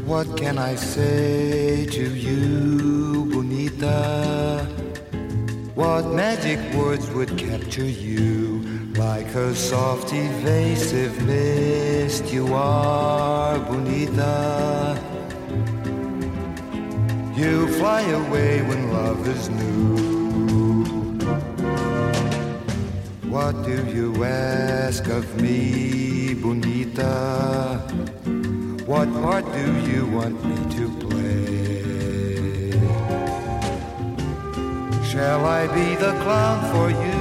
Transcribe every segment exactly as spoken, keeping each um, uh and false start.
What can I say to you, Bonita? What magic words would capture you? Like a soft evasive mist you are, Bonita. You fly away when love is new. What do you ask of me, Bonita? What part do you want me to play? Shall I be the clown for you,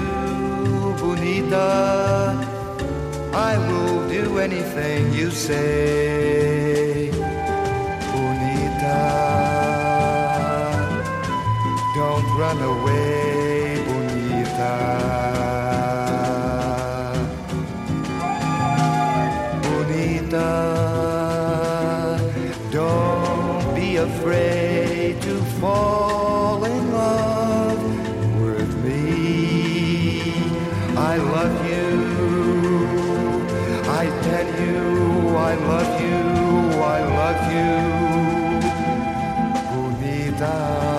Bonita? I will do anything you say, Bonita. Don't run away, Bonita. Bonita, don't be afraid to fall in love with me. I love you. I tell you I love you. I love you, Bonita.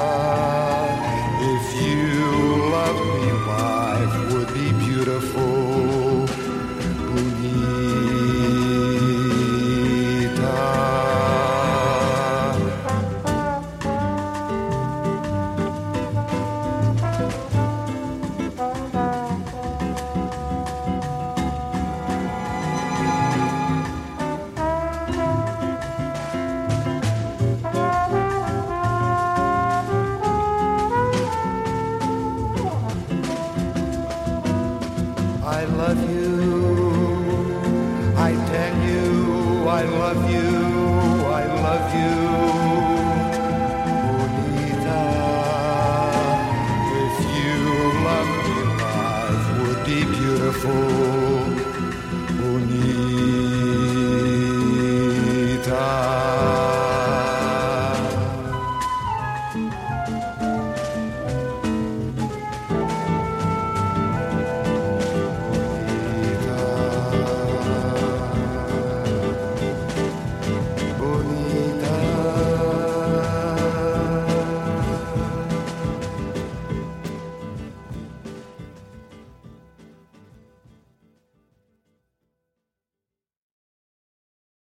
If you love me, life would be beautiful, Bonita. I love you.